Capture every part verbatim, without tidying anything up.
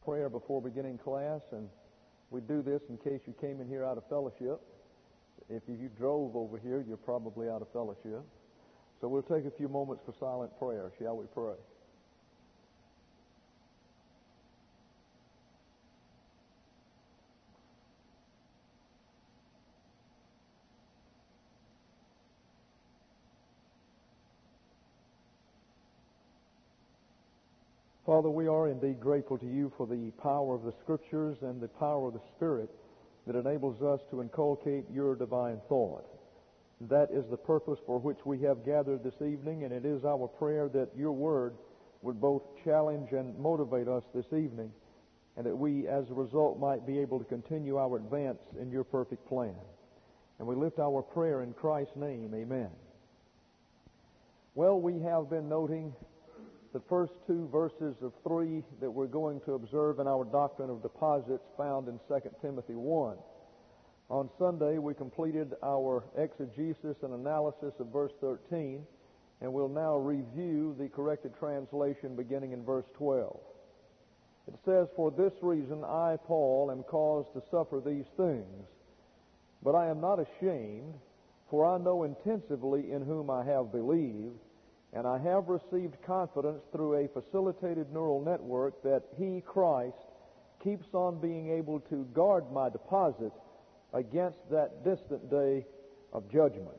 prayer before beginning class, and we do this in case you came in here out of fellowship. If you drove over here, you're probably out of fellowship. So we'll take a few moments for silent prayer. Shall we pray? Father, we are indeed grateful to you for the power of the Scriptures and the power of the Spirit that enables us to inculcate your divine thought. That is the purpose for which we have gathered this evening, and it is our prayer that your word would both challenge and motivate us this evening, and that we, as a result, might be able to continue our advance in your perfect plan. And we lift our prayer in Christ's name. Amen. Well, we have been noting the first two verses of three that we're going to observe in our doctrine of deposits found in Second Timothy one. On Sunday, we completed our exegesis and analysis of verse thirteen, and we'll now review the corrected translation beginning in verse twelve. It says, "For this reason I, Paul, am caused to suffer these things, but I am not ashamed, for I know intensively in whom I have believed, and I have received confidence through a facilitated neural network that He, Christ, keeps on being able to guard my deposit against that distant day of judgment.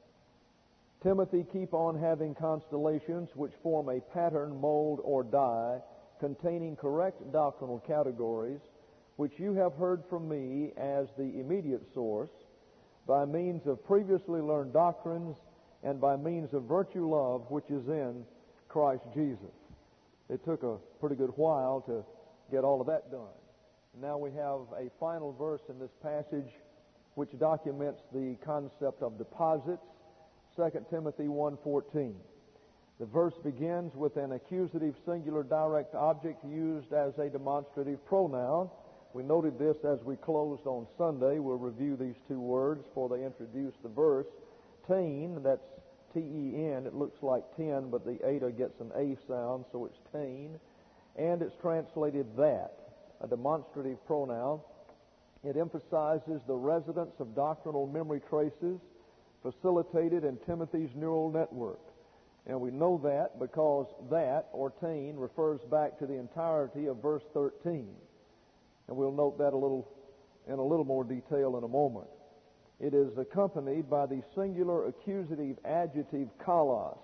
Timothy, keep on having constellations which form a pattern, mold, or die containing correct doctrinal categories, which you have heard from me as the immediate source, by means of previously learned doctrines, and by means of virtue love which is in Christ Jesus." It took a pretty good while to get all of that done. Now we have a final verse in this passage which documents the concept of deposits, Second Timothy one fourteen. The verse begins with an accusative singular direct object used as a demonstrative pronoun. We noted this as we closed on Sunday. We'll review these two words for they introduce the verse. Tain, that's T E N, it looks like ten, but the eta gets an A sound, so it's tain. And it's translated that, a demonstrative pronoun. It emphasizes the residence of doctrinal memory traces facilitated in Timothy's neural network. And we know that because that, or tain, refers back to the entirety of verse thirteen. And we'll note that a little in a little more detail in a moment. It is accompanied by the singular accusative adjective kalos,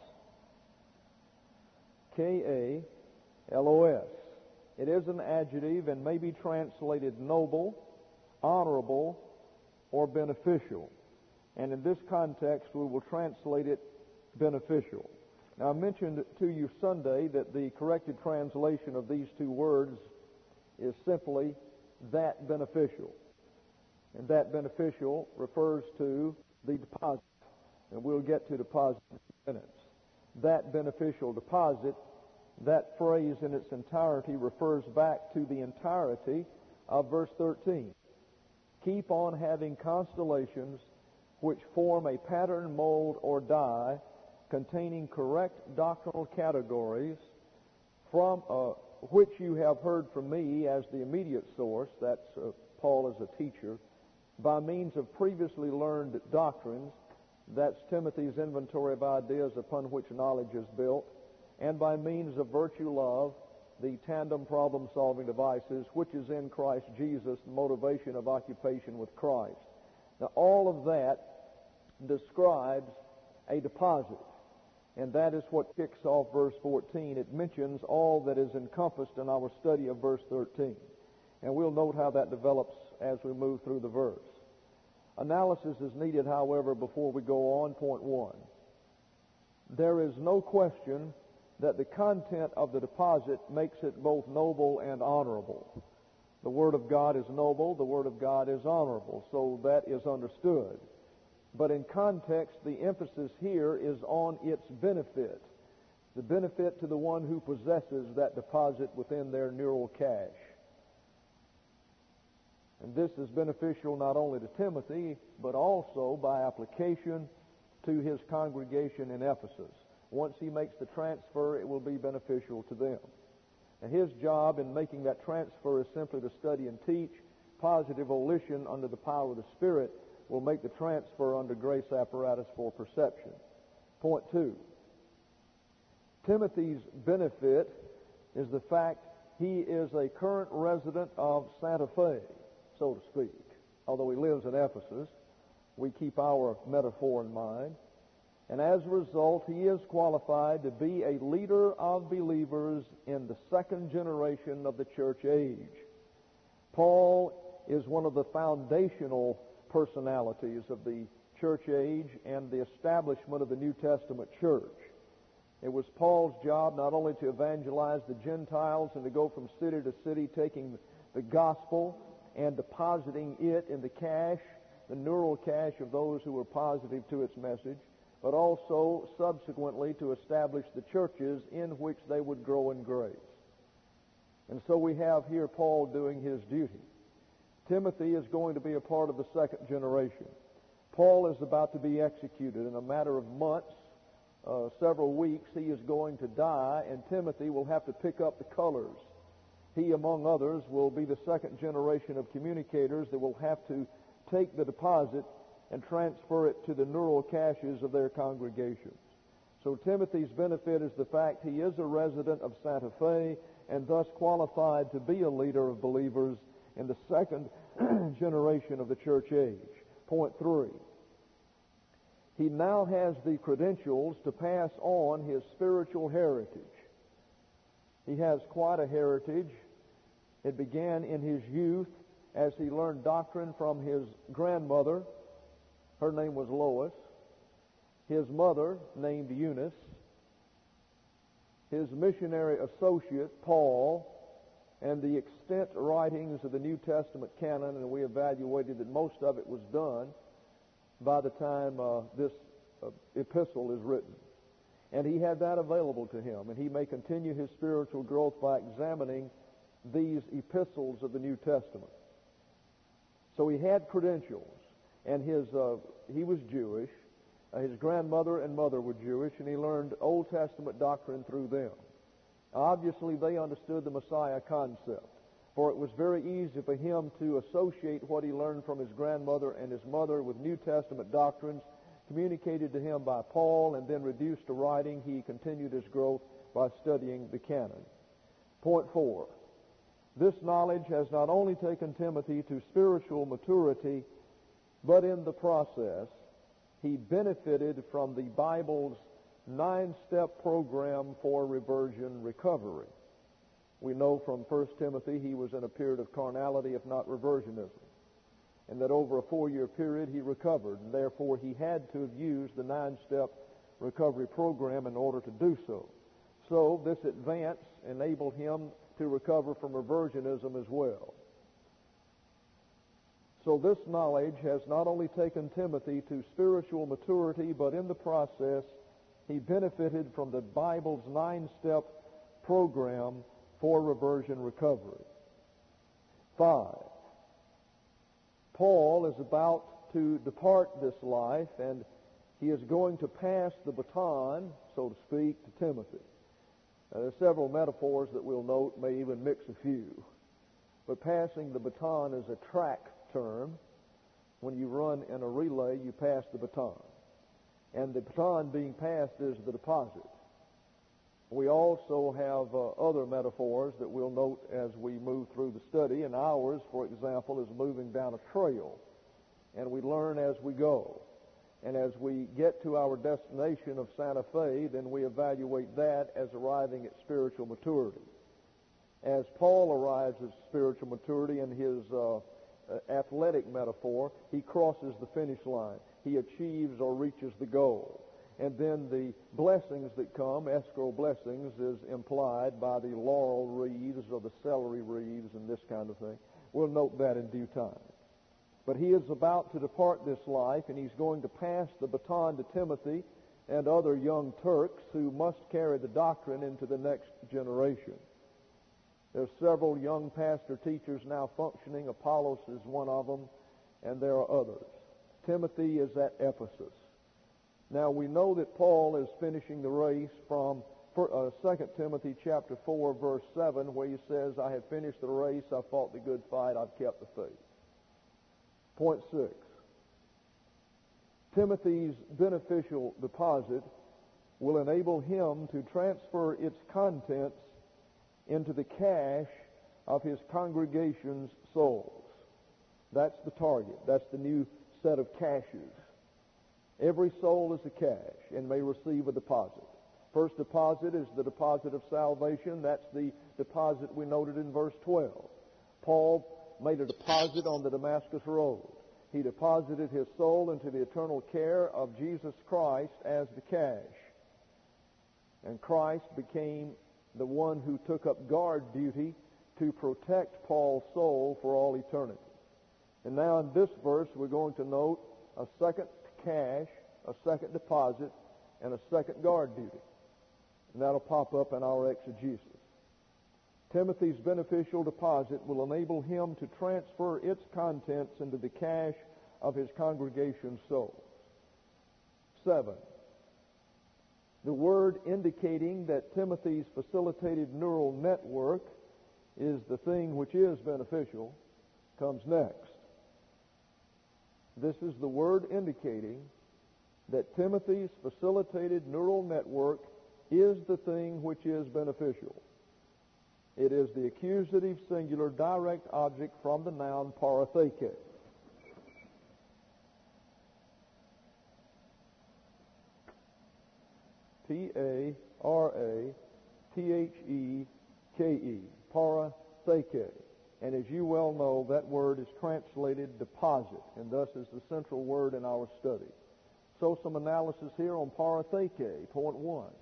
K A L O S. It is an adjective and may be translated noble, honorable, or beneficial. And in this context, we will translate it beneficial. Now, I mentioned to you Sunday that the corrected translation of these two words is simply that beneficial. And that beneficial refers to the deposit. And we'll get to deposit in a few minutes. That beneficial deposit, that phrase in its entirety refers back to the entirety of verse thirteen. Keep on having constellations which form a pattern, mold, or die containing correct doctrinal categories from uh, which you have heard from me as the immediate source. That's uh, Paul as a teacher. By means of previously learned doctrines, that's Timothy's inventory of ideas upon which knowledge is built, and by means of virtue love, the tandem problem-solving devices, which is in Christ Jesus, the motivation of occupation with Christ. Now, all of that describes a deposit, and that is what kicks off verse fourteen. It mentions all that is encompassed in our study of verse thirteen. And we'll note how that develops as we move through the verse. Analysis is needed, however, before we go on. Point one. There is no question that the content of the deposit makes it both noble and honorable. The Word of God is noble, the Word of God is honorable, so that is understood. But in context, the emphasis here is on its benefit, the benefit to the one who possesses that deposit within their neural cache. And this is beneficial not only to Timothy, but also by application to his congregation in Ephesus. Once he makes the transfer, it will be beneficial to them. And his job in making that transfer is simply to study and teach. Positive volition under the power of the Spirit will make the transfer under grace apparatus for perception. Point two. Timothy's benefit is the fact he is a current resident of Santa Fe, so to speak. Although he lives in Ephesus, we keep our metaphor in mind. And as a result, he is qualified to be a leader of believers in the second generation of the church age. Paul is one of the foundational personalities of the church age and the establishment of the New Testament church. It was Paul's job not only to evangelize the Gentiles and to go from city to city taking the gospel and depositing it in the cache, the neural cache of those who were positive to its message, but also subsequently to establish the churches in which they would grow in grace. And so we have here Paul doing his duty. Timothy is going to be a part of the second generation. Paul is about to be executed in a matter of months, uh, several weeks. He is going to die, and Timothy will have to pick up the colors. He, among others, will be the second generation of communicators that will have to take the deposit and transfer it to the neural caches of their congregations. So Timothy's benefit is the fact he is a resident of Santa Fe and thus qualified to be a leader of believers in the second generation of the church age. Point three. He now has the credentials to pass on his spiritual heritage. He has quite a heritage. It began in his youth as he learned doctrine from his grandmother. Her name was Lois. His mother, named Eunice. His missionary associate, Paul, and the extant writings of the New Testament canon, and we evaluated that most of it was done by the time uh, this uh, epistle is written. And he had that available to him, and he may continue his spiritual growth by examining these epistles of the New Testament. So he had credentials, and his uh, he was Jewish. Uh, his grandmother and mother were Jewish, and he learned Old Testament doctrine through them. Obviously, they understood the Messiah concept, for it was very easy for him to associate what he learned from his grandmother and his mother with New Testament doctrines communicated to him by Paul and then reduced to writing. He continued his growth by studying the canon. Point four. This knowledge has not only taken Timothy to spiritual maturity, but in the process, he benefited from the Bible's nine-step program for reversion recovery. We know from First Timothy he was in a period of carnality, if not reversionism, and that over a four-year period he recovered, and therefore he had to have used the nine-step recovery program in order to do so. So this advance enabled him to recover from reversionism as well. So this knowledge has not only taken Timothy to spiritual maturity, but in the process he benefited from the Bible's nine-step program for reversion recovery. Five, Paul is about to depart this life, and he is going to pass the baton, so to speak, to Timothy. Uh, there are several metaphors that we'll note, may even mix a few. But passing the baton is a track term. When you run in a relay, you pass the baton. And the baton being passed is the deposit. We also have uh, other metaphors that we'll note as we move through the study, and ours, for example, is moving down a trail. And we learn as we go. And as we get to our destination of Santa Fe, then we evaluate that as arriving at spiritual maturity. As Paul arrives at spiritual maturity in his uh, athletic metaphor, he crosses the finish line. He achieves or reaches the goal. And then the blessings that come, escrow blessings, is implied by the laurel wreaths or the celery wreaths and this kind of thing. We'll note that in due time. But he is about to depart this life, and he's going to pass the baton to Timothy and other young Turks who must carry the doctrine into the next generation. There are several young pastor teachers now functioning. Apollos is one of them, and there are others. Timothy is at Ephesus. Now we know that Paul is finishing the race from for, uh, Second Timothy chapter four, verse seven, where he says, I have finished the race, I've fought the good fight, I've kept the faith. Point six. Timothy's beneficial deposit will enable him to transfer its contents into the cash of his congregation's souls. That's the target. That's the new set of cashes. Every soul is a cash and may receive a deposit. First deposit is the deposit of salvation. That's the deposit we noted in verse twelve. Paul made a deposit on the Damascus Road. He deposited his soul into the eternal care of Jesus Christ as the cash. And Christ became the one who took up guard duty to protect Paul's soul for all eternity. And now in this verse we're going to note a second cash, a second deposit, and a second guard duty. And that'll pop up in our exegesis. Timothy's beneficial deposit will enable him to transfer its contents into the cash of his congregation's souls. Seven. The word indicating that Timothy's facilitated neural network is the thing which is beneficial comes next. This is the word indicating that Timothy's facilitated neural network is the thing which is beneficial. It is the accusative singular direct object from the noun paratheke. P A R A T H E K E, paratheke. And as you well know, that word is translated deposit, and thus is the central word in our study. So some analysis here on paratheke. Point one.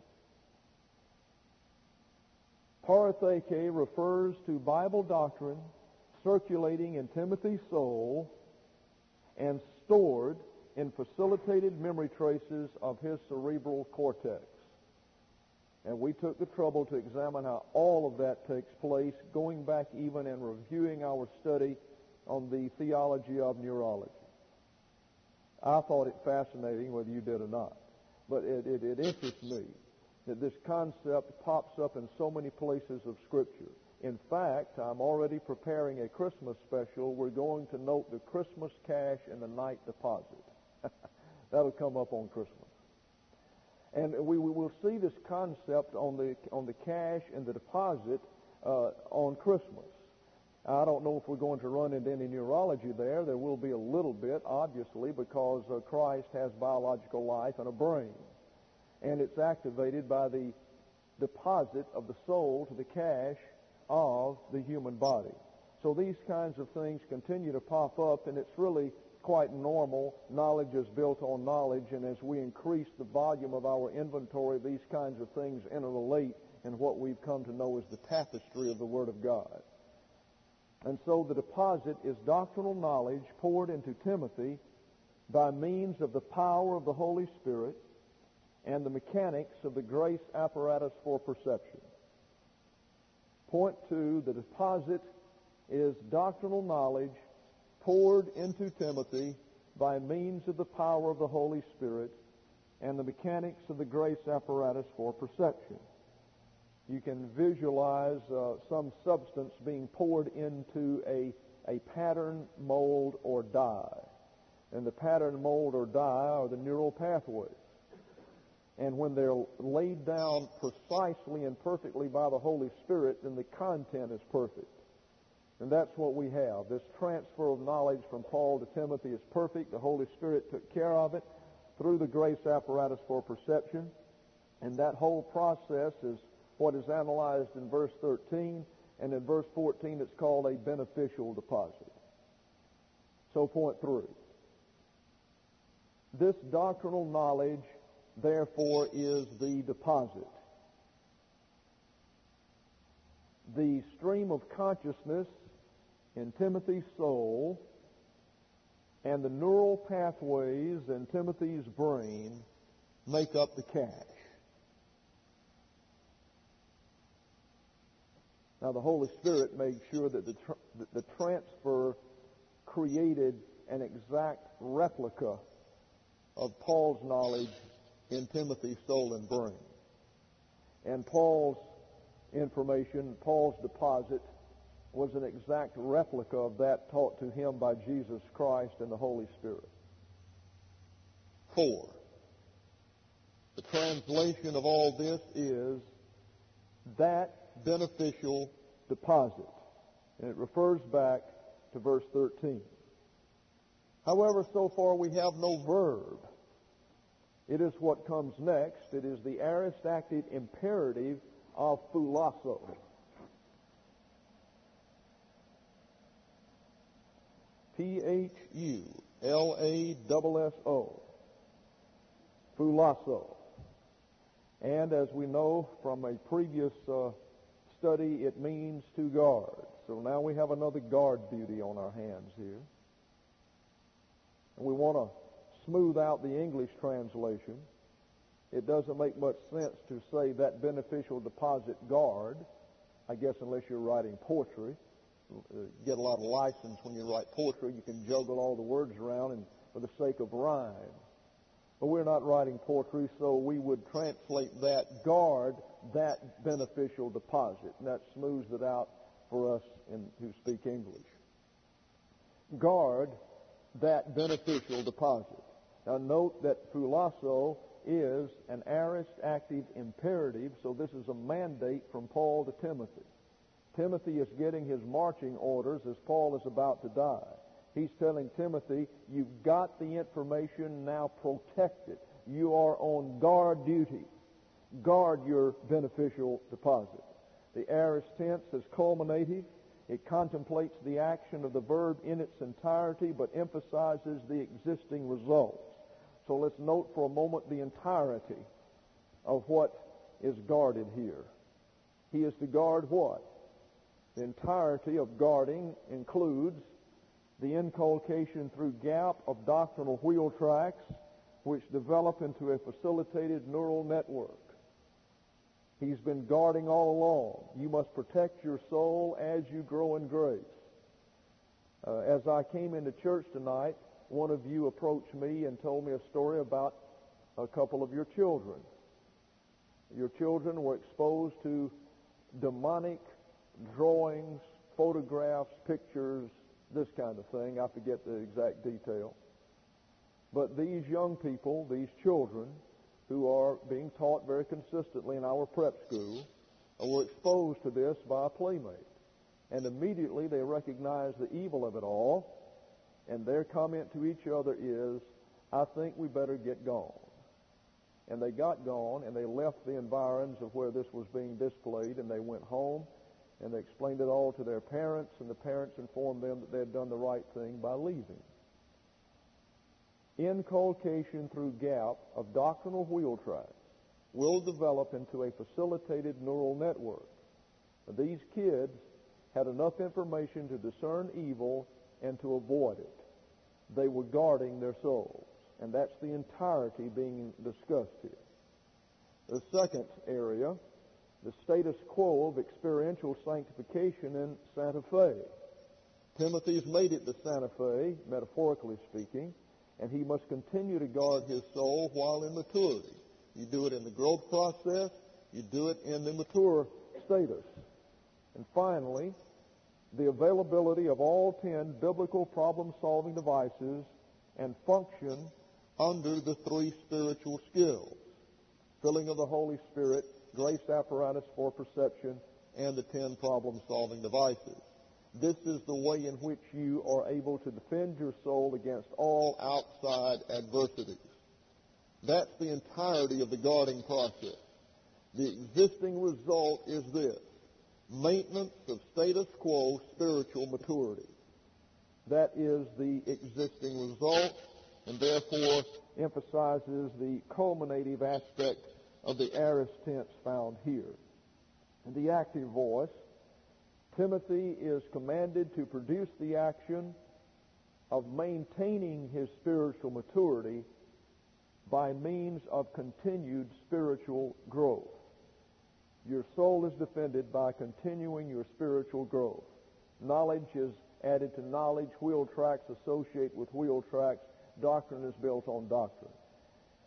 Paratheke refers to Bible doctrine circulating in Timothy's soul and stored in facilitated memory traces of his cerebral cortex. And we took the trouble to examine how all of that takes place, going back even and reviewing our study on the theology of neurology. I thought it fascinating, whether you did or not. But it, it, it interests me that this concept pops up in so many places of Scripture. In fact, I'm already preparing a Christmas special. We're going to note the Christmas cash and the night deposit. That'll come up on Christmas. And we, we will see this concept on the on the cash and the deposit uh, on Christmas. I don't know if we're going to run into any neurology there. There will be a little bit, obviously, because uh, Christ has biological life and a brain. And it's activated by the deposit of the soul to the cash of the human body. So these kinds of things continue to pop up, and it's really quite normal. Knowledge is built on knowledge, and as we increase the volume of our inventory, these kinds of things interrelate in what we've come to know as the tapestry of the Word of God. And so the deposit is doctrinal knowledge poured into Timothy by means of the power of the Holy Spirit and the mechanics of the grace apparatus for perception. Point two, the deposit is doctrinal knowledge poured into Timothy by means of the power of the Holy Spirit and the mechanics of the grace apparatus for perception. You can visualize uh, some substance being poured into a, a pattern, mold, or dye. And the pattern, mold, or dye are the neural pathways. And when they're laid down precisely and perfectly by the Holy Spirit, then the content is perfect. And that's what we have. This transfer of knowledge from Paul to Timothy is perfect. The Holy Spirit took care of it through the grace apparatus for perception. And that whole process is what is analyzed in verse thirteen. And in verse fourteen, it's called a beneficial deposit. So point three. This doctrinal knowledge, therefore, is the deposit. The stream of consciousness in Timothy's soul and the neural pathways in Timothy's brain make up the cash. Now, the Holy Spirit made sure that the, tr- that the transfer created an exact replica of Paul's knowledge in Timothy's soul and brain. And Paul's information, Paul's deposit, was an exact replica of that taught to him by Jesus Christ and the Holy Spirit. Four, the translation of all this is that beneficial deposit. And it refers back to verse thirteen. However, so far we have no verb. It is what comes next. It is the aorist active imperative of phulasso. P H U L A S S O. Phulasso. And as we know from a previous uh, study, it means to guard. So now we have another guard duty on our hands here. And we want to smooth out the English translation. It doesn't make much sense to say that beneficial deposit guard, I guess, unless you're writing poetry. Uh, get a lot of license when you write poetry. You can juggle all the words around and for the sake of rhyme. But we're not writing poetry, so we would translate that guard, that beneficial deposit. And that smooths it out for us in, who speak English. Guard that beneficial deposit. Now note that phulasso is an aorist active imperative, so this is a mandate from Paul to Timothy. Timothy is getting his marching orders as Paul is about to die. He's telling Timothy, you've got the information, now protect it. You are on guard duty. Guard your beneficial deposit. The aorist tense is culminative. It contemplates the action of the verb in its entirety, but emphasizes the existing results. So let's note for a moment the entirety of what is guarded here. He is to guard what? The entirety of guarding includes the inculcation through gap of doctrinal wheel tracks, which develop into a facilitated neural network. He's been guarding all along. You must protect your soul as you grow in grace. Uh, as I came into church tonight, one of you approached me and told me a story about a couple of your children. Your children were exposed to demonic drawings, photographs, pictures, this kind of thing. I forget the exact detail. But these young people, these children, who are being taught very consistently in our prep school, were exposed to this by a playmate. And immediately they recognize the evil of it all, and their comment to each other is, I think we better get gone. And they got gone, and they left the environs of where this was being displayed, and they went home, and they explained it all to their parents, and the parents informed them that they had done the right thing by leaving. Inculcation through gap of doctrinal wheel tracks will develop into a facilitated neural network. These kids had enough information to discern evil and to avoid it. They were guarding their souls, and that's the entirety being discussed here. The second area, the status quo of experiential sanctification in Santa Fe. Timothy's made it to Santa Fe, metaphorically speaking, and he must continue to guard his soul while in maturity. You do it in the growth process, you do it in the mature status. And finally, the availability of all ten biblical problem-solving devices and function under the three spiritual skills: filling of the Holy Spirit, grace apparatus for perception, and the ten problem-solving devices. This is the way in which you are able to defend your soul against all outside adversities. That's the entirety of the guarding process. The existing result is this: maintenance of status quo spiritual maturity. That is the existing result, and therefore emphasizes the culminative aspect of the aorist tense found here. In the active voice, Timothy is commanded to produce the action of maintaining his spiritual maturity by means of continued spiritual growth. Your soul is defended by continuing your spiritual growth. Knowledge is added to knowledge. Wheel tracks associate with wheel tracks. Doctrine is built on doctrine.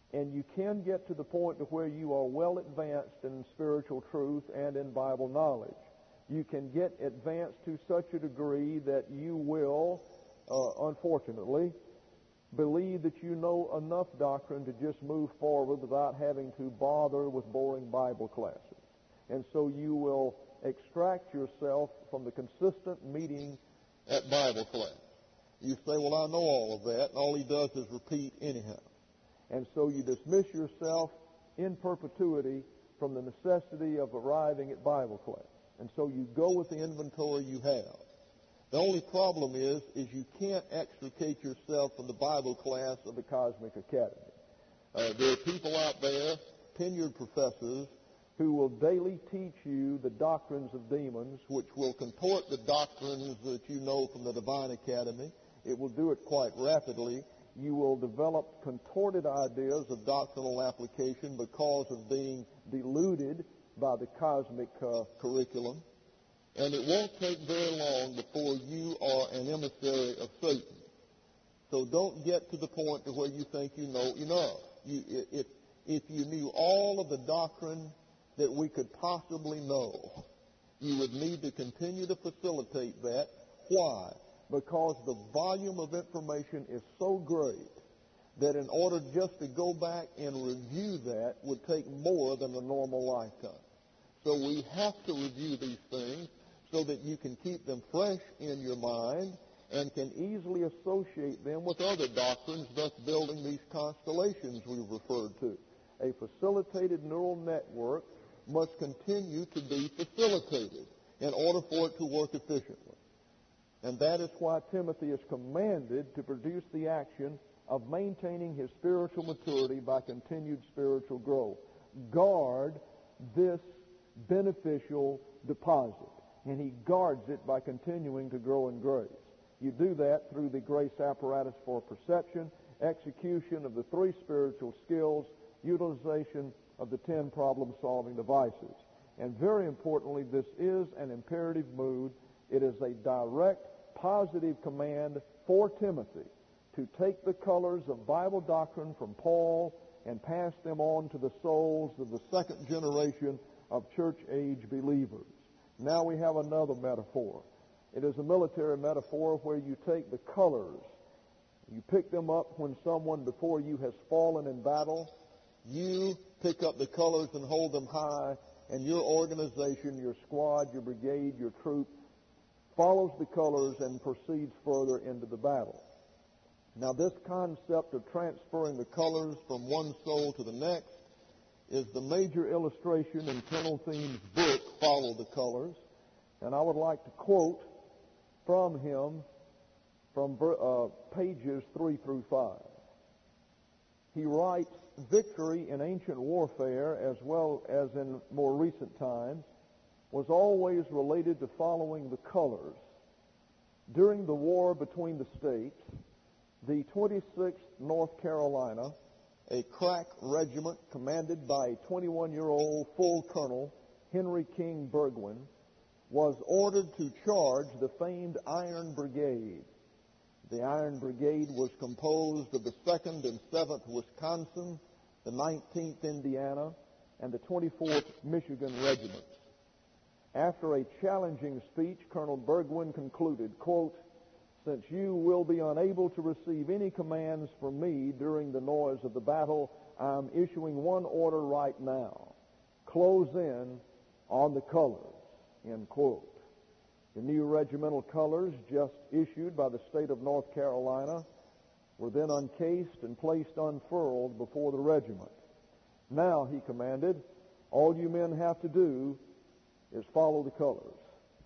And you can get to the point to where you are well advanced in spiritual truth and in Bible knowledge. You can get advanced to such a degree that you will, uh, unfortunately, believe that you know enough doctrine to just move forward without having to bother with boring Bible classes. And so you will extract yourself from the consistent meeting at Bible class. You say, well, I know all of that, and all he does is repeat anyhow. And so you dismiss yourself in perpetuity from the necessity of arriving at Bible class. And so you go with the inventory you have. The only problem is, is you can't extricate yourself from the Bible class of the Cosmic Academy. Uh, there are people out there, tenured professors, who will daily teach you the doctrines of demons, which will contort the doctrines that you know from the Divine Academy. It will do it quite rapidly. You will develop contorted ideas of doctrinal application because of being deluded by the cosmic uh, curriculum. And it won't take very long before you are an emissary of Satan. So don't get to the point to where you think you know enough. You, if, if you knew all of the doctrine that we could possibly know, you would need to continue to facilitate that. Why? Because the volume of information is so great that in order just to go back and review that would take more than a normal lifetime. So we have to review these things so that you can keep them fresh in your mind and can easily associate them with other doctrines, thus building these constellations we've referred to. A facilitated neural network must continue to be facilitated in order for it to work efficiently. And that is why Timothy is commanded to produce the action of maintaining his spiritual maturity by continued spiritual growth. Guard this beneficial deposit, and he guards it by continuing to grow in grace. You do that through the grace apparatus for perception, execution of the three spiritual skills, utilization of the ten problem-solving devices. And very importantly, this is an imperative mood. It is a direct, positive command for Timothy to take the colors of Bible doctrine from Paul and pass them on to the souls of the second generation of church-age believers. Now we have another metaphor. It is a military metaphor where you take the colors, you pick them up when someone before you has fallen in battle. You pick up the colors and hold them high, and your organization, your squad, your brigade, your troop follows the colors and proceeds further into the battle. Now, this concept of transferring the colors from one soul to the next is the major illustration in Colonel Thiem's book, Follow the Colors. And I would like to quote from him from uh, pages three through five. He writes, victory in ancient warfare, as well as in more recent times, was always related to following the colors. During the war between the states, the twenty-sixth North Carolina, a crack regiment commanded by a twenty-one-year-old full colonel, Henry King Burgwin, was ordered to charge the famed Iron Brigade. The Iron Brigade was composed of the second and seventh Wisconsin, the nineteenth Indiana, and the twenty-fourth Michigan regiments. After a challenging speech, Colonel Burgwin concluded, quote, since you will be unable to receive any commands from me during the noise of the battle, I'm issuing one order right now. Close in on the colors, end quote. The new regimental colors just issued by the state of North Carolina were then uncased and placed unfurled before the regiment. Now, he commanded, all you men have to do is follow the colors.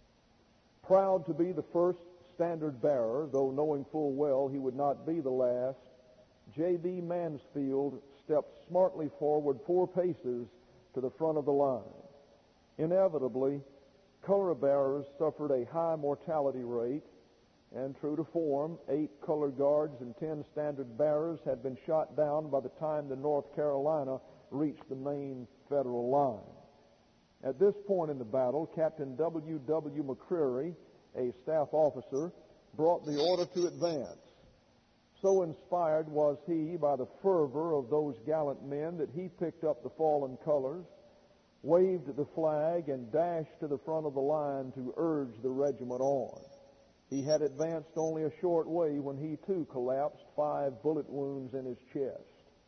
Proud to be the first standard bearer, though knowing full well he would not be the last, J B Mansfield stepped smartly forward four paces to the front of the line. Inevitably, color bearers suffered a high mortality rate, and true to form, eight color guards and ten standard bearers had been shot down by the time the North Carolina reached the main federal line. At this point in the battle, Captain W W McCreary, a staff officer, brought the order to advance. So inspired was he by the fervor of those gallant men that he picked up the fallen colors, waved the flag, and dashed to the front of the line to urge the regiment on. He had advanced only a short way when he too collapsed, five bullet wounds in his chest.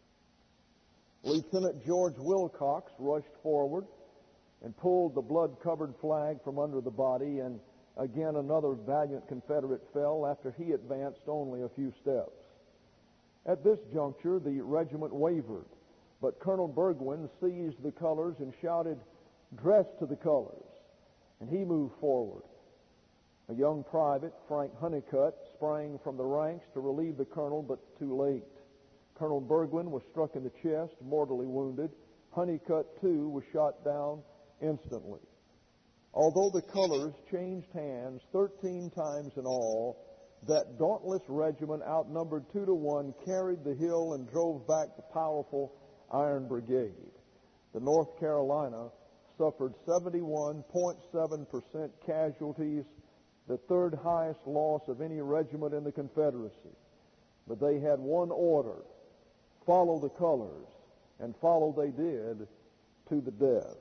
Lieutenant George Wilcox rushed forward and pulled the blood-covered flag from under the body, and again another valiant Confederate fell after he advanced only a few steps. At this juncture, the regiment wavered, but Colonel Burgwin seized the colors and shouted, "Dress to the colors!" And he moved forward. A young private, Frank Honeycutt, sprang from the ranks to relieve the colonel, but too late. Colonel Burgwin was struck in the chest, mortally wounded. Honeycutt, too, was shot down instantly. Although the colors changed hands thirteen times in all, that dauntless regiment, outnumbered two to one, carried the hill and drove back the powerful Iron Brigade. The North Carolina suffered seventy-one point seven percent casualties, the third highest loss of any regiment in the Confederacy. But they had one order: follow the colors, and follow they did to the death.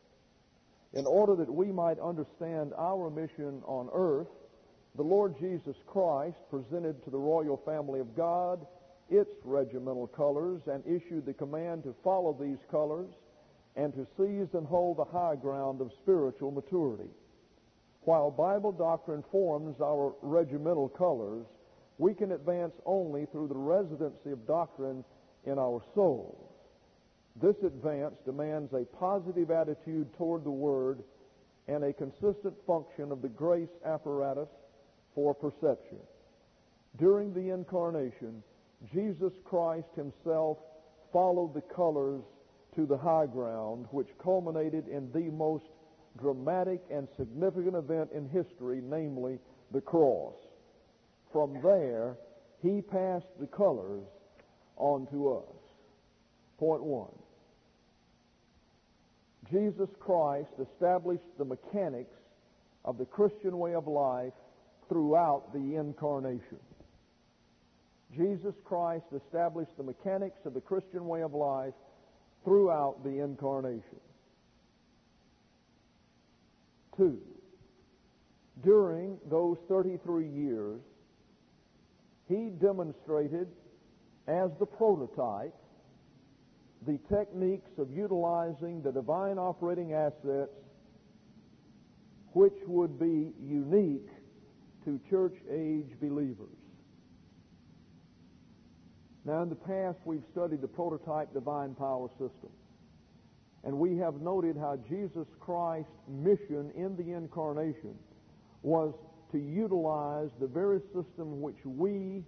In order that we might understand our mission on earth, the Lord Jesus Christ presented to the royal family of God its regimental colors and issued the command to follow these colors and to seize and hold the high ground of spiritual maturity. While Bible doctrine forms our regimental colors, we can advance only through the residency of doctrine in our souls. This advance demands a positive attitude toward the Word and a consistent function of the grace apparatus for perception. During the Incarnation, Jesus Christ himself followed the colors to the high ground, which culminated in the most dramatic and significant event in history, namely the cross. From there, he passed the colors on to us. Point one. Jesus Christ established the mechanics of the Christian way of life throughout the Incarnation. Jesus Christ established the mechanics of the Christian way of life throughout the Incarnation. Two, during those thirty-three years, he demonstrated as the prototype the techniques of utilizing the divine operating assets which would be unique to church-age believers. Now, in the past, we've studied the prototype divine power system, and we have noted how Jesus Christ's mission in the Incarnation was to utilize the very system which we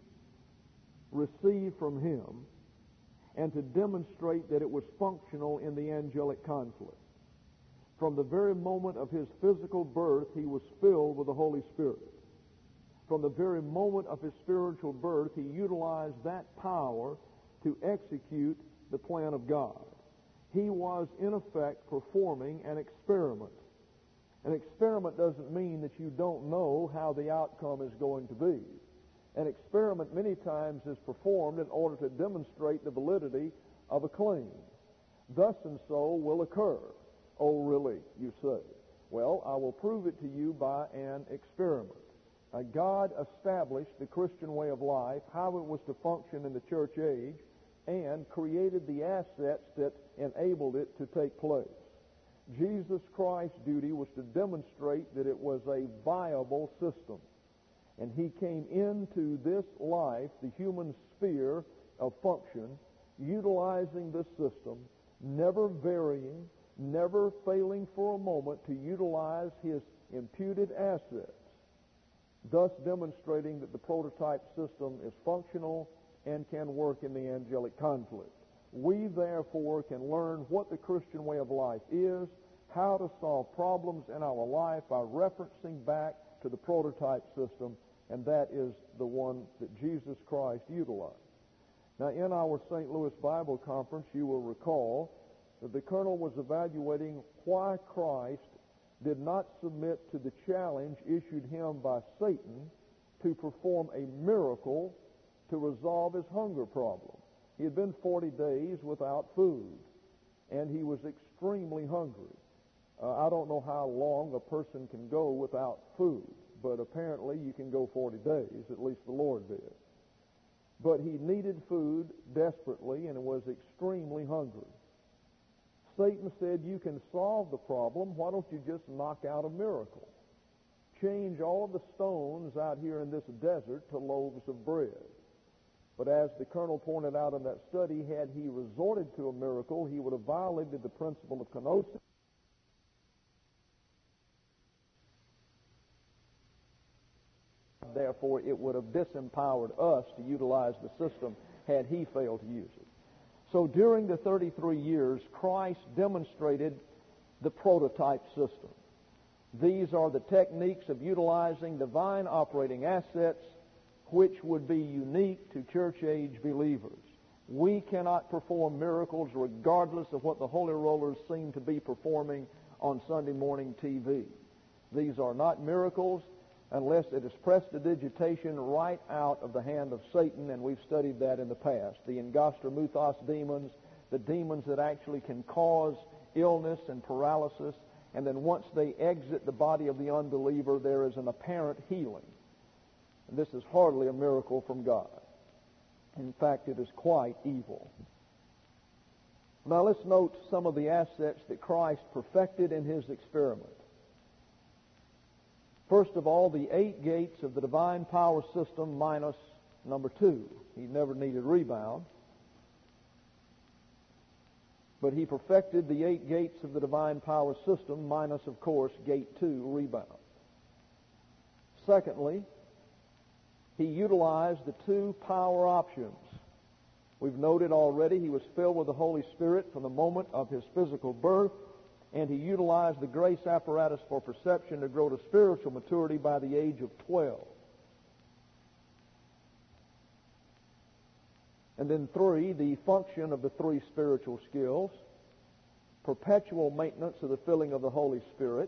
receive from him and to demonstrate that it was functional in the angelic conflict. From the very moment of his physical birth, he was filled with the Holy Spirit. From the very moment of his spiritual birth, he utilized that power to execute the plan of God. He was, in effect, performing an experiment. An experiment doesn't mean that you don't know how the outcome is going to be. An experiment many times is performed in order to demonstrate the validity of a claim. Thus and so will occur. Oh, really, you say? Well, I will prove it to you by an experiment. Now, God established the Christian way of life, how it was to function in the church age, and created the assets that enabled it to take place. Jesus Christ's duty was to demonstrate that it was a viable system. And he came into this life, the human sphere of function, utilizing this system, never varying, never failing for a moment to utilize his imputed assets, thus demonstrating that the prototype system is functional and can work in the angelic conflict. We, therefore, can learn what the Christian way of life is, how to solve problems in our life by referencing back to the prototype system, and that is the one that Jesus Christ utilized. Now, in our Saint Louis Bible Conference, you will recall that the colonel was evaluating why Christ did not submit to the challenge issued him by Satan to perform a miracle to resolve his hunger problem. He had been forty days without food, and he was extremely hungry. Uh, I don't know how long a person can go without food, but apparently you can go forty days, at least the Lord did. But he needed food desperately and was extremely hungry. Satan said, you can solve the problem. Why don't you just knock out a miracle? Change all of the stones out here in this desert to loaves of bread. But as the colonel pointed out in that study, had he resorted to a miracle, he would have violated the principle of kenosis. Therefore, it would have disempowered us to utilize the system had he failed to use it. So during the thirty-three years, Christ demonstrated the prototype system. These are the techniques of utilizing divine operating assets which would be unique to church-age believers. We cannot perform miracles regardless of what the holy rollers seem to be performing on Sunday morning T V. These are not miracles unless it is prestidigitation right out of the hand of Satan, and we've studied that in the past. The Engastromuthos demons, the demons that actually can cause illness and paralysis, and then once they exit the body of the unbeliever, there is an apparent healing. And this is hardly a miracle from God. In fact, it is quite evil. Now let's note some of the assets that Christ perfected in his experiment. First of all, the eight gates of the divine power system minus number two. He never needed rebound. But he perfected the eight gates of the divine power system minus, of course, gate two, rebound. Secondly, he utilized the two power options. We've noted already he was filled with the Holy Spirit from the moment of his physical birth, and he utilized the grace apparatus for perception to grow to spiritual maturity by the age of twelve. And then three, the function of the three spiritual skills, perpetual maintenance of the filling of the Holy Spirit.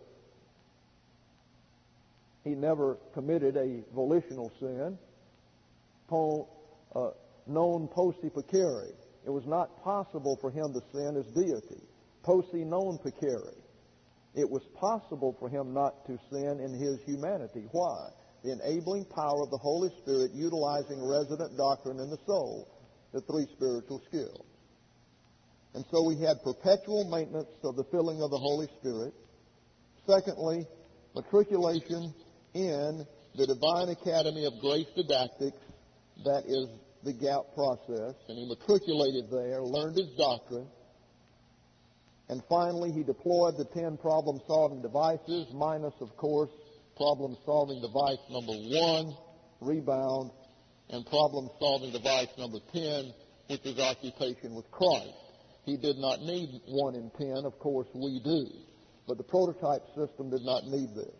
He never committed a volitional sin, po, uh, non posse pecere. It was not possible for him to sin as deity. Posse non pecere. It was possible for him not to sin in his humanity. Why? The enabling power of the Holy Spirit utilizing resident doctrine in the soul, the three spiritual skills. And so we had perpetual maintenance of the filling of the Holy Spirit. Secondly, matriculation in the Divine Academy of Grace Didactics, that is the G A P process, and he matriculated there, learned his doctrine. And finally, he deployed the ten problem-solving devices, minus, of course, problem-solving device number one, rebound, and problem-solving device number ten, which is occupation with Christ. He did not need one in ten. Of course, we do. But the prototype system did not need this.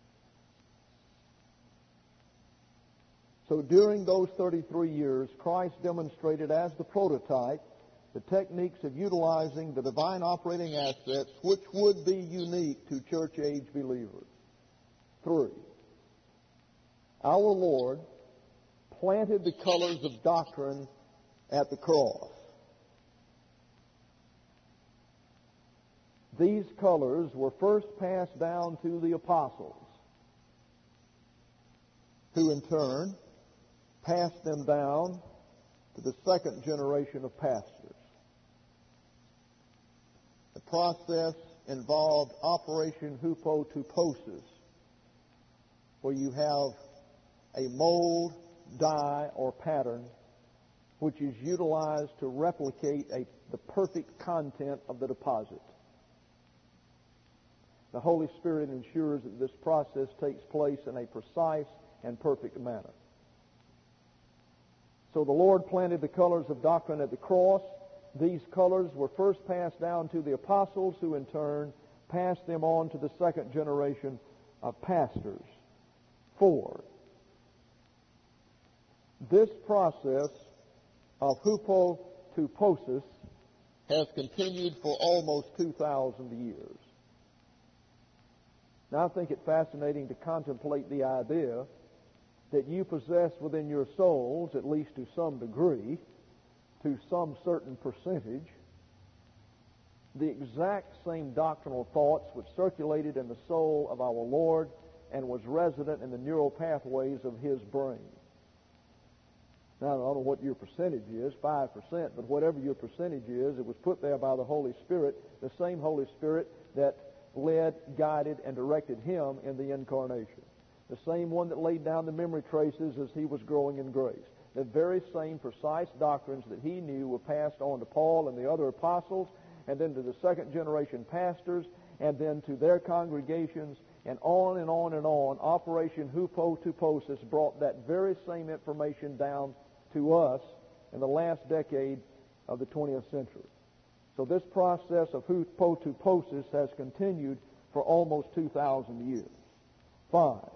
So during those thirty-three years, Christ demonstrated as the prototype the techniques of utilizing the divine operating assets which would be unique to church-age believers. Three, our Lord planted the colors of doctrine at the cross. These colors were first passed down to the apostles, who in turn passed them down to the second generation of pastors. The process involved Operation Hupotuposis, where you have a mold, dye, or pattern which is utilized to replicate a, the perfect content of the deposit. The Holy Spirit ensures that this process takes place in a precise and perfect manner. So the Lord planted the colors of doctrine at the cross. These colors were first passed down to the apostles, who in turn passed them on to the second generation of pastors. Four, this process of hupotuposis has continued for almost two thousand years. Now, I think it fascinating to contemplate the idea that you possess within your souls, at least to some degree, to some certain percentage, the exact same doctrinal thoughts which circulated in the soul of our Lord and was resident in the neural pathways of His brain. Now, I don't know what your percentage is, five percent, but whatever your percentage is, it was put there by the Holy Spirit, the same Holy Spirit that led, guided, and directed Him in the incarnation. The same one that laid down the memory traces as He was growing in grace. The very same precise doctrines that He knew were passed on to Paul and the other apostles, and then to the second generation pastors, and then to their congregations, and on and on and on. Operation Hupotuposis brought that very same information down to us in the last decade of the twentieth century. So this process of Hupotuposis has continued for almost two thousand years. Five,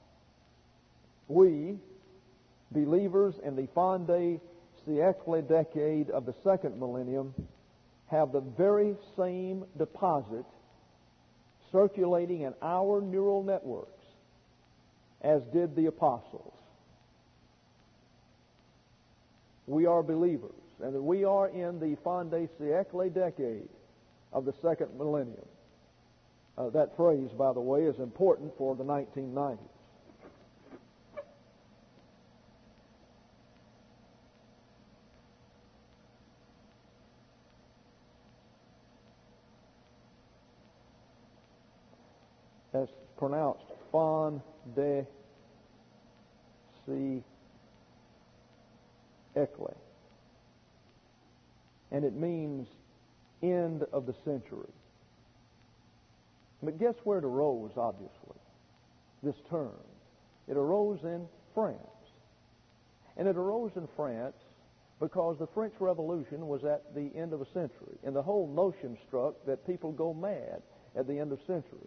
we, believers in the fin de siècle decade of the second millennium, have the very same deposit circulating in our neural networks as did the apostles. We are believers, and we are in the fin de siècle decade of the second millennium. Uh, that phrase, by the way, is important for the nineteen nineties. That's pronounced fin de siècle. And it means end of the century. But guess where it arose, obviously, this term? It arose in France. And it arose in France because the French Revolution was at the end of a century. And the whole notion struck that people go mad at the end of centuries.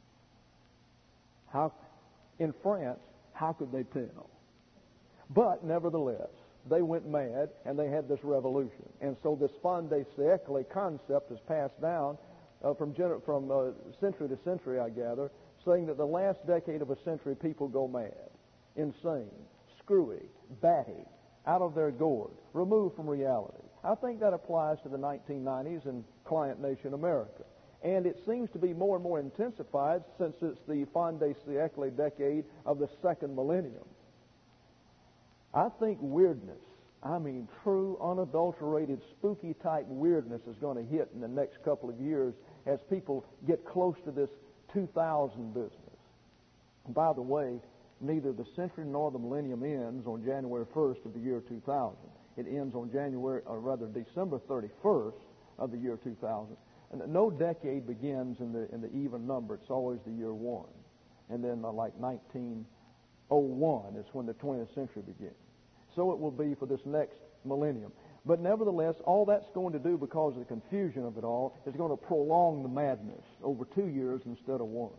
How, in France, how could they tell? But nevertheless, they went mad and they had this revolution. And so this fin de siècle concept is passed down uh, from, gener- from uh, century to century, I gather, saying that the last decade of a century people go mad, insane, screwy, batty, out of their gourd, removed from reality. I think that applies to the nineteen nineties in client nation America. And it seems to be more and more intensified since it's the fin de siècle decade of the second millennium. I think weirdness, I mean true, unadulterated, spooky-type weirdness is going to hit in the next couple of years as people get close to this two thousand business. And by the way, neither the century nor the millennium ends on January first of the year two thousand. It ends on January, or rather December thirty-first of the year two thousand. And no decade begins in the in the even number. It's always the year one. And then uh, like nineteen oh one is when the twentieth century begins. So it will be for this next millennium. But nevertheless, all that's going to do, because of the confusion of it all, is going to prolong the madness over two years instead of one.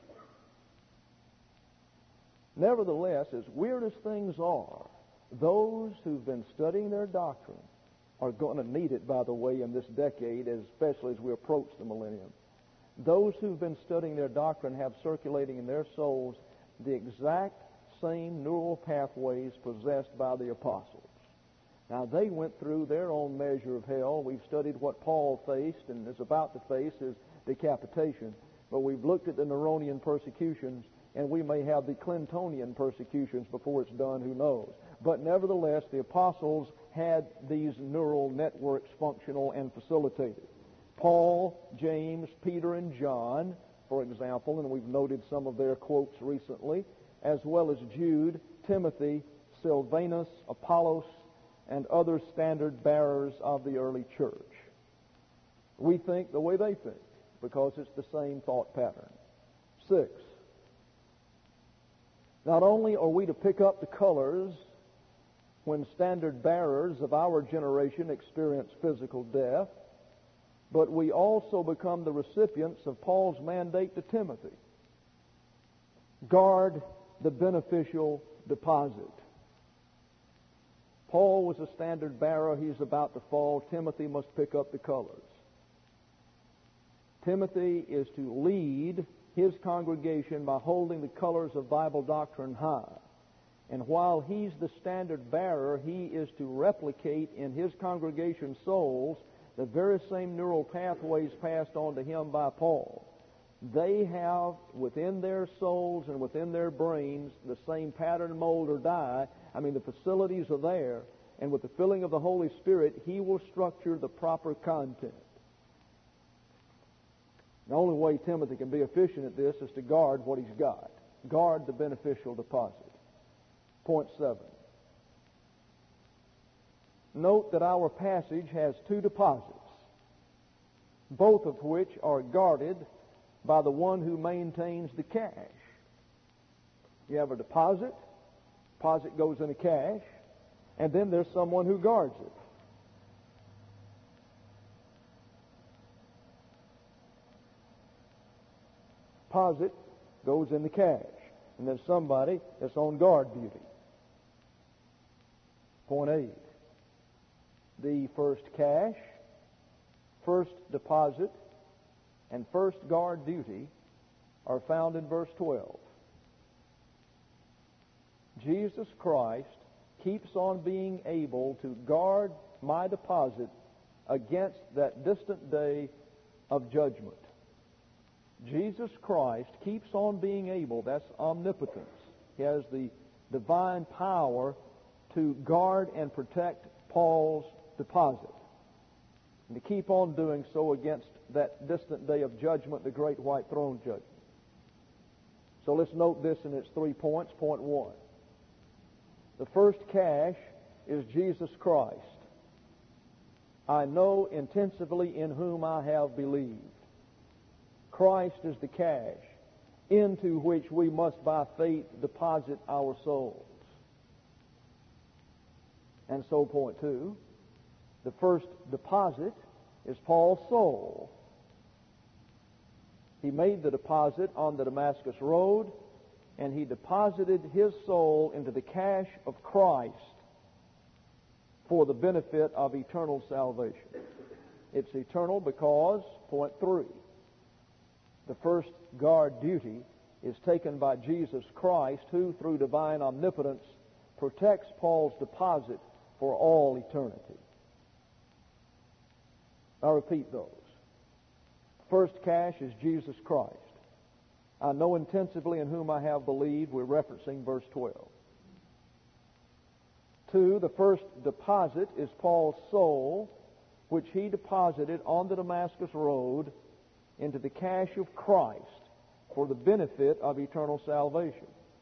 Nevertheless, as weird as things are, those who've been studying their doctrine are going to need it, by the way, in this decade, especially as we approach the millennium. Those who've been studying their doctrine have circulating in their souls the exact same neural pathways possessed by the apostles. Now, they went through their own measure of hell. We've studied what Paul faced and is about to face, his decapitation. But we've looked at the Neronian persecutions, and we may have the Clintonian persecutions before it's done, who knows. But nevertheless, the apostles had these neural networks functional and facilitated. Paul, James, Peter, and John, for example, and we've noted some of their quotes recently, as well as Jude, Timothy, Silvanus, Apollos, and other standard bearers of the early church. We think the way they think, because it's the same thought pattern. Six, not only are we to pick up the colors when standard bearers of our generation experience physical death, but we also become the recipients of Paul's mandate to Timothy. Guard the beneficial deposit. Paul was a standard bearer. He's about to fall. Timothy must pick up the colors. Timothy is to lead his congregation by holding the colors of Bible doctrine high. And while he's the standard bearer, he is to replicate in his congregation's souls the very same neural pathways passed on to him by Paul. They have within their souls and within their brains the same pattern, mold, or die. I mean, the facilities are there. And with the filling of the Holy Spirit, he will structure the proper content. The only way Timothy can be efficient at this is to guard what he's got. Guard the beneficial deposit. Point seven. Note that our passage has two deposits, both of which are guarded by the one who maintains the cash. You have a deposit, deposit goes into cash, and then there's someone who guards it. Deposit goes into cash, and there's somebody that's on guard duty. Point eight. The first cash, first deposit, and first guard duty are found in verse twelve. Jesus Christ keeps on being able to guard my deposit against that distant day of judgment. Jesus Christ keeps on being able, that's omnipotence. He has the divine power to guard and protect Paul's deposit, and to keep on doing so against that distant day of judgment, the great white throne judgment. So let's note this in its three points. Point one. The first cash is Jesus Christ. I know intensively in whom I have believed. Christ is the cash into which we must by faith deposit our souls. And so point two, the first deposit is Paul's soul. He made the deposit on the Damascus Road, and he deposited his soul into the cash of Christ for the benefit of eternal salvation. It's eternal because, point three, the first guard duty is taken by Jesus Christ, who, through divine omnipotence, protects Paul's deposit for all eternity. I'll repeat those. First cash is Jesus Christ. I know intensively in whom I have believed. We're referencing verse twelve. Two, the first deposit is Paul's soul, which he deposited on the Damascus Road into the cash of Christ for the benefit of eternal salvation.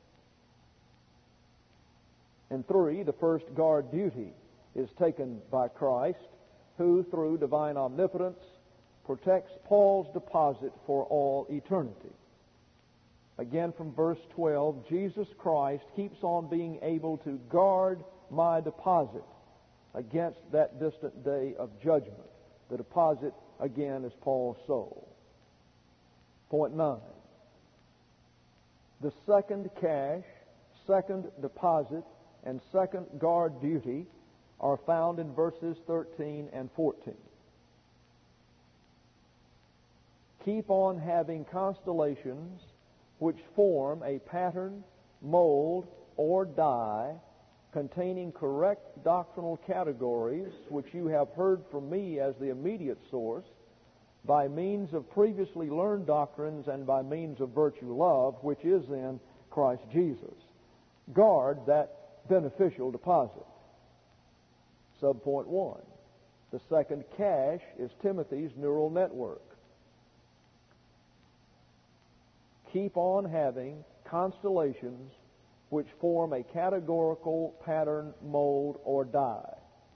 And three, the first guard duty is taken by Christ, who, through divine omnipotence, protects Paul's deposit for all eternity. Again, from verse twelve, Jesus Christ keeps on being able to guard my deposit against that distant day of judgment. The deposit, again, is Paul's soul. Point nine. The second cash, second deposit, and second guard duty are found in verses thirteen and fourteen. Keep on having constellations which form a pattern, mold, or die containing correct doctrinal categories which you have heard from me as the immediate source by means of previously learned doctrines and by means of virtue love, which is in Christ Jesus. Guard that beneficial deposit. Subpoint one. The second cash is Timothy's neural network. Keep on having constellations which form a categorical pattern, mold, or die.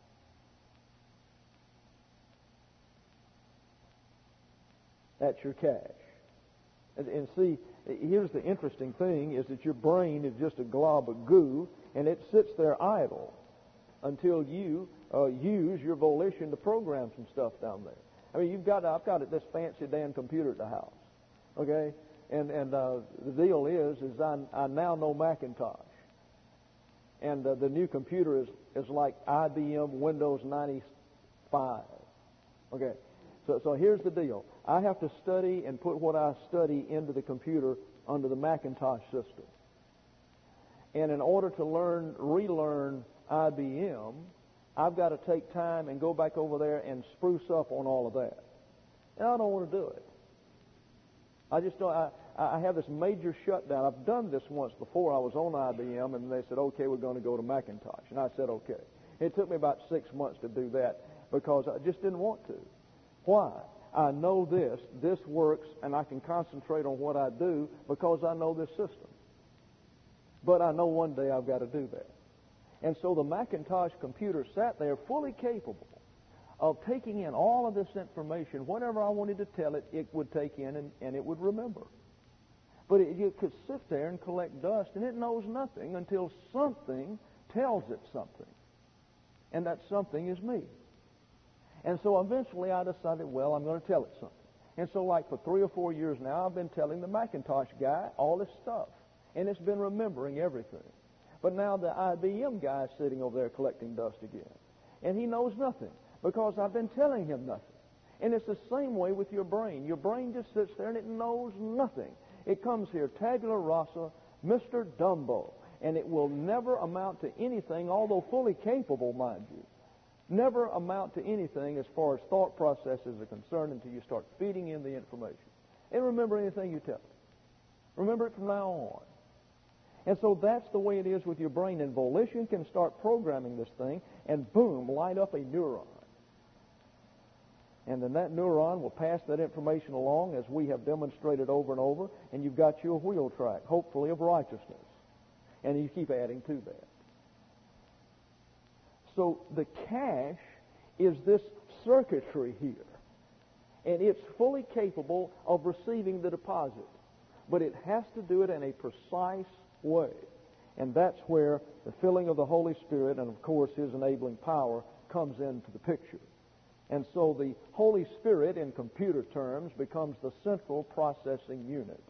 That's your cash. And, and see, here's the interesting thing, is that your brain is just a glob of goo, and it sits there idle until you uh, use your volition to program some stuff down there. I mean, you've got, I've got this fancy damn computer at the house, okay? And and uh, the deal is, is I, I now know Macintosh. And uh, the new computer is, is like I B M Windows ninety-five. Okay, so so here's the deal. I have to study and put what I study into the computer under the Macintosh system. And in order to learn, relearn I B M, I've got to take time and go back over there and spruce up on all of that. And I don't want to do it. I just don't. I, I have this major shutdown. I've done this once before. I was on I B M, and they said, okay, we're going to go to Macintosh. And I said, okay. It took me about six months to do that because I just didn't want to. Why? I know this. This works, and I can concentrate on what I do because I know this system. But I know one day I've got to do that. And so the Macintosh computer sat there fully capable of taking in all of this information. Whatever I wanted to tell it, it would take in and, and it would remember. But it, it could sit there and collect dust, and it knows nothing until something tells it something. And that something is me. And so eventually I decided, well, I'm going to tell it something. And so like for three or four years now, I've been telling the Macintosh guy all this stuff. And it's been remembering everything. But now the I B M guy is sitting over there collecting dust again. And he knows nothing because I've been telling him nothing. And it's the same way with your brain. Your brain just sits there and it knows nothing. It comes here, tabula rasa, Mister Dumbo. And it will never amount to anything, although fully capable, mind you. Never amount to anything as far as thought processes are concerned until you start feeding in the information. And remember anything you tell it. Remember it from now on. And so that's the way it is with your brain. And volition can start programming this thing and boom, light up a neuron. And then that neuron will pass that information along as we have demonstrated over and over, and you've got your wheel track, hopefully of righteousness. And you keep adding to that. So the cache is this circuitry here. And it's fully capable of receiving the deposit. But it has to do it in a precise way. And that's where the filling of the Holy Spirit and, of course, His enabling power comes into the picture. And so the Holy Spirit, in computer terms, becomes the central processing unit.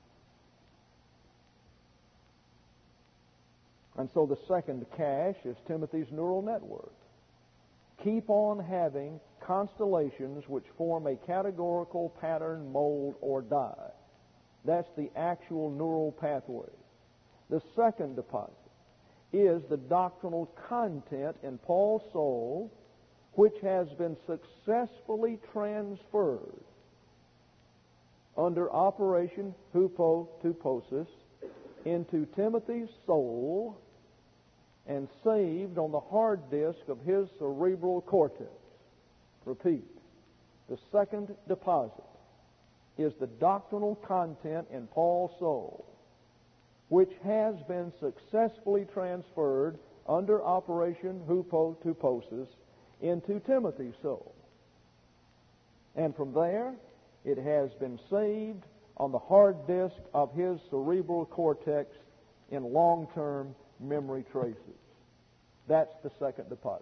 And so the second cache is Timothy's neural network. Keep on having constellations which form a categorical pattern, mold, or die. That's the actual neural pathway. The second deposit is the doctrinal content in Paul's soul, which has been successfully transferred under operation hupotuposis into Timothy's soul and saved on the hard disk of his cerebral cortex. Repeat. The second deposit is the doctrinal content in Paul's soul, which has been successfully transferred under operation hupotuposis into Timothy's soul. And from there, it has been saved on the hard disk of his cerebral cortex in long-term memory traces. That's the second deposit.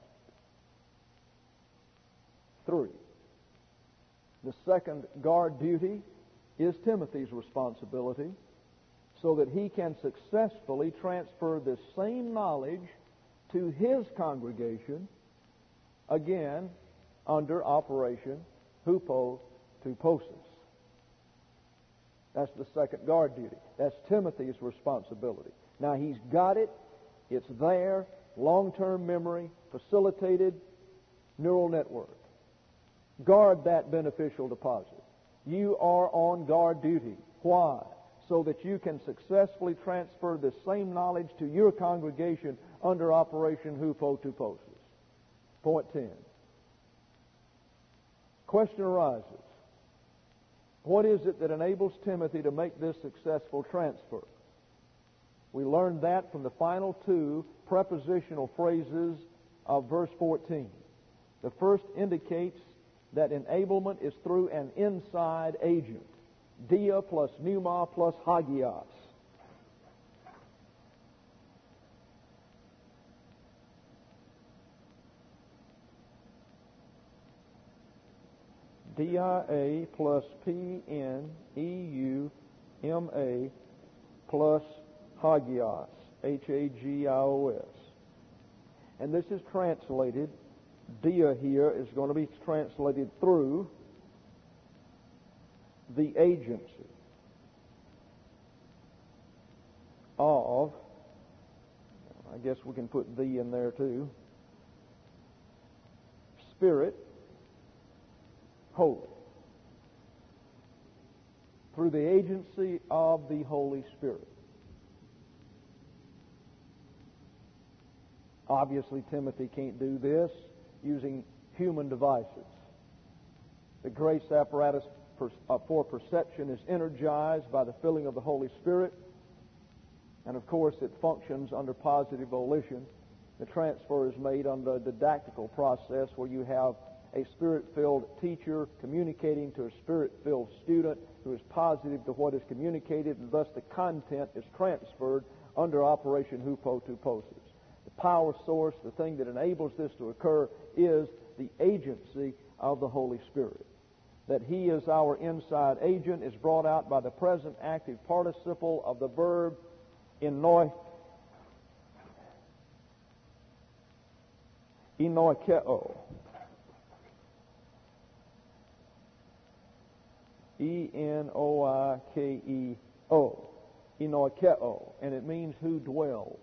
Three. The second guard duty is Timothy's responsibility so that he can successfully transfer this same knowledge to his congregation, again, under operation hupotuposis. That's the second guard duty. That's Timothy's responsibility. Now, he's got it. It's there. Long-term memory, facilitated neural network. Guard that beneficial deposit. You are on guard duty. Why? So that you can successfully transfer this same knowledge to your congregation under operation hupotuposis. Point ten. Question arises. What is it that enables Timothy to make this successful transfer? We learned that from the final two prepositional phrases of verse fourteen. The first indicates that enablement is through an inside agent. Dia plus pneuma plus hagios. D I A plus P N E U M A plus hagios. H A G I O S. And this is translated, dia here is going to be translated through the agency of guess we can put the in there too. Spirit, holy. Through the agency of the Holy Spirit. Obviously, Timothy can't do this using human devices. The grace apparatus for perception is energized by the filling of the Holy Spirit, and of course it functions under positive volition. The transfer is made under a didactical process where you have a Spirit-filled teacher communicating to a Spirit-filled student who is positive to what is communicated, and thus the content is transferred under Operation Hupotuposis. The power source, the thing that enables this to occur, is the agency of the Holy Spirit. That He is our inside agent is brought out by the present active participle of the verb enoi, enoikeo. E N O I K E O. Enoikeo. And it means who dwells.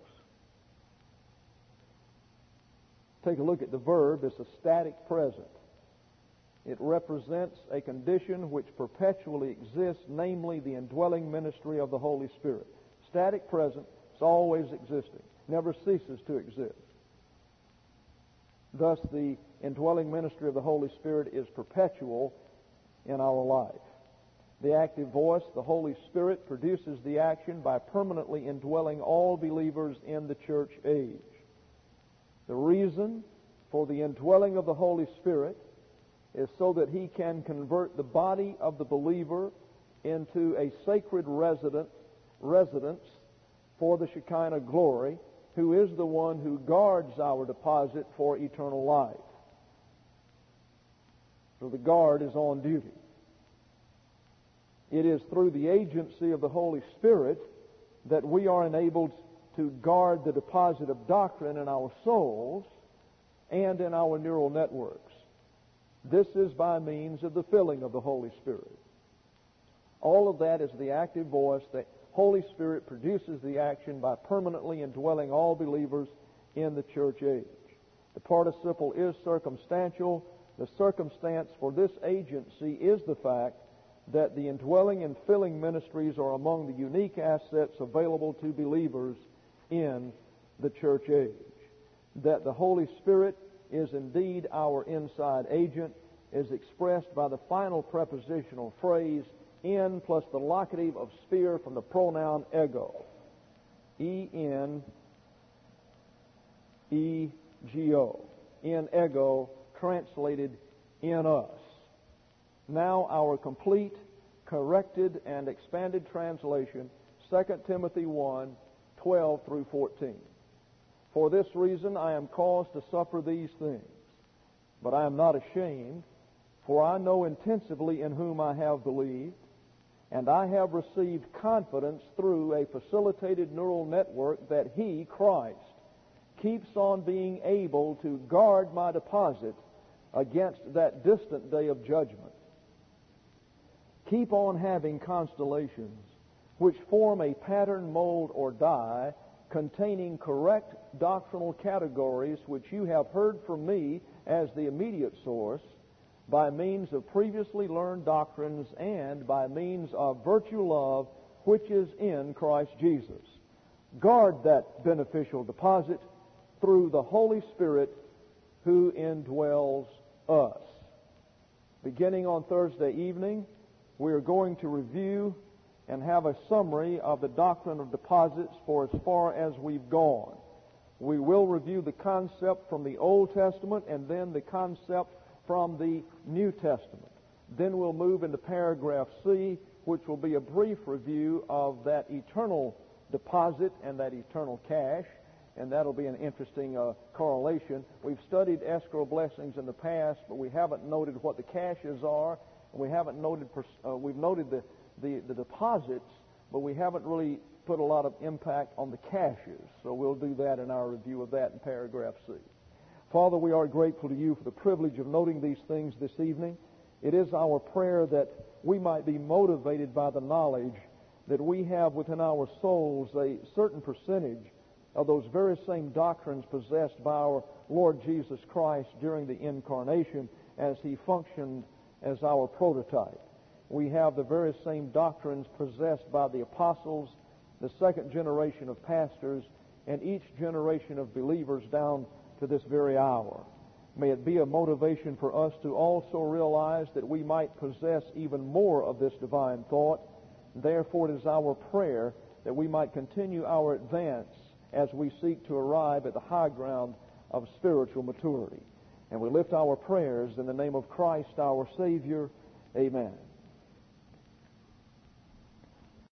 Take a look at the verb. It's a static present. It represents a condition which perpetually exists, namely the indwelling ministry of the Holy Spirit. Static present, it's always existing, never ceases to exist. Thus, the indwelling ministry of the Holy Spirit is perpetual in our life. The active voice, the Holy Spirit, produces the action by permanently indwelling all believers in the church age. The reason for the indwelling of the Holy Spirit is so that He can convert the body of the believer into a sacred resident, residence for the Shekinah glory, who is the one who guards our deposit for eternal life. So the guard is on duty. It is through the agency of the Holy Spirit that we are enabled to guard the deposit of doctrine in our souls and in our neural networks. This is by means of the filling of the Holy Spirit. All of that is the active voice. The Holy Spirit produces the action by permanently indwelling all believers in the church age. The participle is circumstantial. The circumstance for this agency is the fact that the indwelling and filling ministries are among the unique assets available to believers in the church age. That the Holy Spirit is indeed our inside agent is expressed by the final prepositional phrase in plus the locative of sphere from the pronoun ego. E N E G O. In ego, translated in us. Now our complete, corrected, and expanded translation, Second Timothy one, twelve through fourteen. For this reason I am caused to suffer these things, but I am not ashamed, for I know intensively in whom I have believed, and I have received confidence through a facilitated neural network that He, Christ, keeps on being able to guard my deposit against that distant day of judgment. Keep on having constellations which form a pattern, mold, or die containing correct doctrinal categories which you have heard from me as the immediate source by means of previously learned doctrines and by means of virtue love which is in Christ Jesus. Guard that beneficial deposit through the Holy Spirit who indwells us. Beginning on Thursday evening, we are going to review and have a summary of the doctrine of deposits for as far as we've gone. We will review the concept from the Old Testament and then the concept from the New Testament. Then we'll move into paragraph C, which will be a brief review of that eternal deposit and that eternal cash, and that'll be an interesting uh, correlation. We've studied escrow blessings in the past, but we haven't noted what the caches are. We haven't noted, uh, we've noted the, the, the deposits, but we haven't really put a lot of impact on the caches. So we'll do that in our review of that in paragraph C. Father, we are grateful to you for the privilege of noting these things this evening. It is our prayer that we might be motivated by the knowledge that we have within our souls a certain percentage of those very same doctrines possessed by our Lord Jesus Christ during the incarnation as he functioned as our prototype. We have the very same doctrines possessed by the apostles, the second generation of pastors, and each generation of believers down to this very hour. May it be a motivation for us to also realize that we might possess even more of this divine thought. Therefore, it is our prayer that we might continue our advance as we seek to arrive at the high ground of spiritual maturity. And we lift our prayers in the name of Christ our Savior. Amen.